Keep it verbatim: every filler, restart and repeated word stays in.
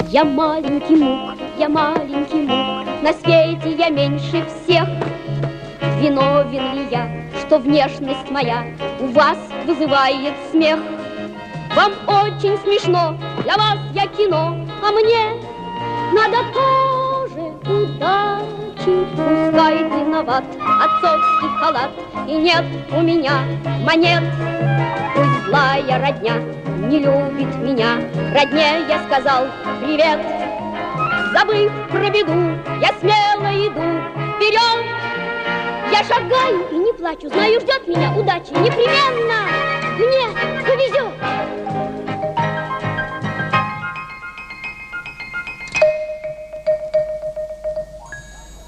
Я маленький мук, я маленький мук, на свете я меньше всех. Виновен ли я, что внешность моя у вас вызывает смех? Вам очень смешно, для вас я кино, а мне надо тоже удачи. Пускай виноват отцовский халат, и нет у меня монет. Пусть злая родня не любит меня, родне я сказал привет. Забыв про беду, я смело иду вперед. Я шагаю и не плачу, знаю, ждет меня удача непременно. Мне повезет.